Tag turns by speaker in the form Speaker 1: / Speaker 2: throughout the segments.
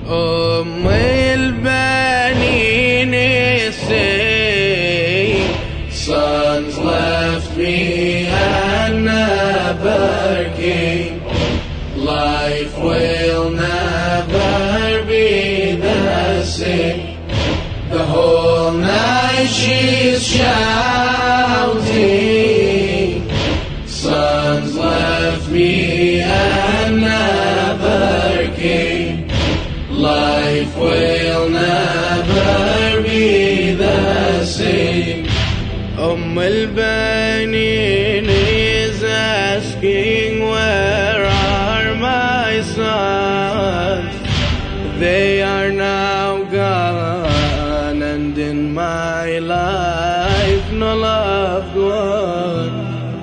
Speaker 1: أم البنين say,
Speaker 2: sons left me and never came. Life will never be the same. The whole night she's shouting, sons left me and never came. Life will never be the same.
Speaker 1: البنين is asking, where are my sons? They are now gone, and in my life no loved one.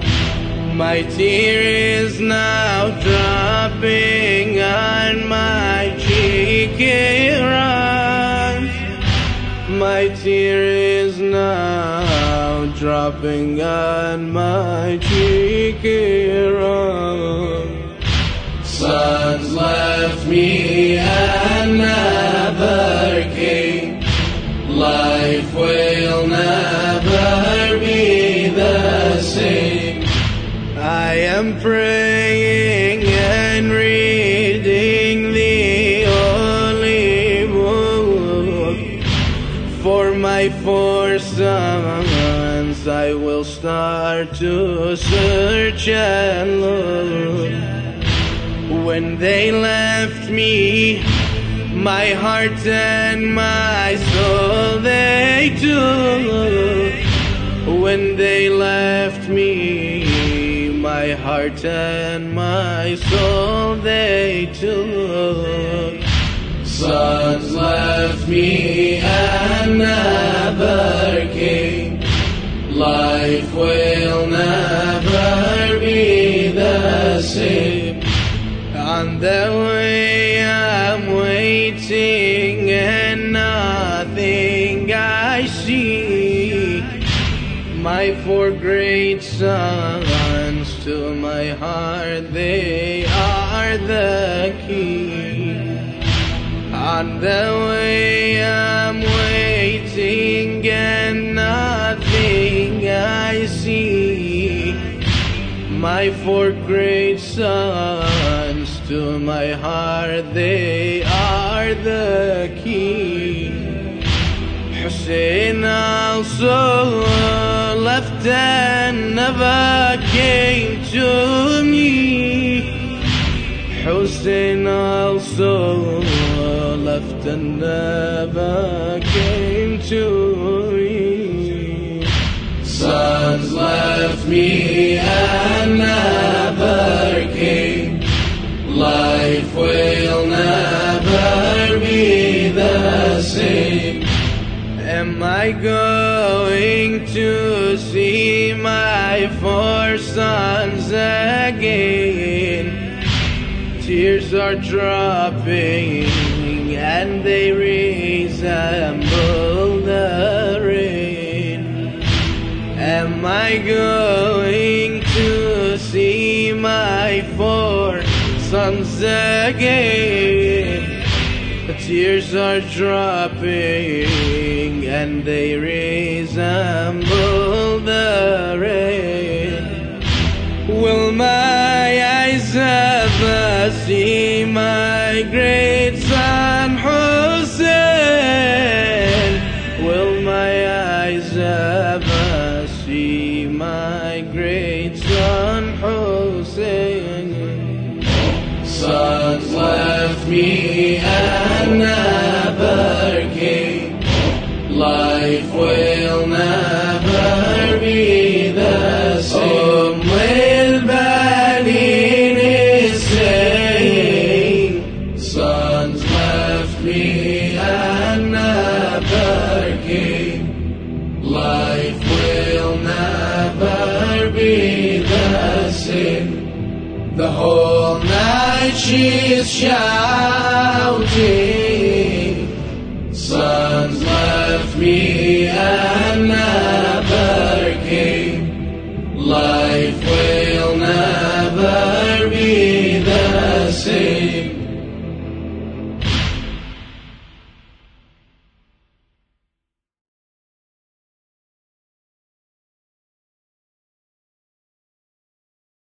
Speaker 1: My tear is now dropping on my cheek, it runs. My tear is now dropping on my cheek, it runs.
Speaker 2: Sons left me and never came. Life will never be the same.
Speaker 1: I am praying and reading the holy book. For my 4 sons I will start to search and look. When they left me, my heart and my soul they took. When they left me, my heart and my soul they took.
Speaker 2: Sons left me and never came. Life will never be the same.
Speaker 1: On the way I'm waiting and nothing I see. My 4 great sons to my heart, they are the key. On the way I'm waiting and nothing I see. My 4 great sons to my heart, they are the key. Hussein also left and never came to me. Hussein also left and never came to me.
Speaker 2: Sons left me and never came. Life will never be the same.
Speaker 1: Am I going to see my 4 sons again? Tears are dropping and they resemble the rain. Am I going to see my 4 sons again? Tears are dropping and they resemble the rain. Will my eyes ever see my great son Hussein? Will my eyes ever see my great son Hussein?
Speaker 2: Sons left me and never came. Life will never be the same. البنين is saying, sons left me and never came. Life will never be the same. The whole night she's shouting,